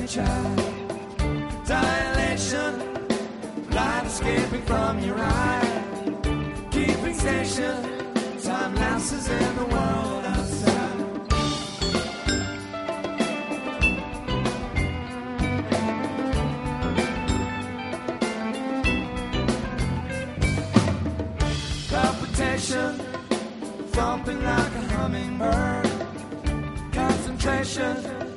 child. Dilation, light escaping from your eye. Keeping station, time lapses in the world outside. Palpitation, thumping like a hummingbird. Concentration,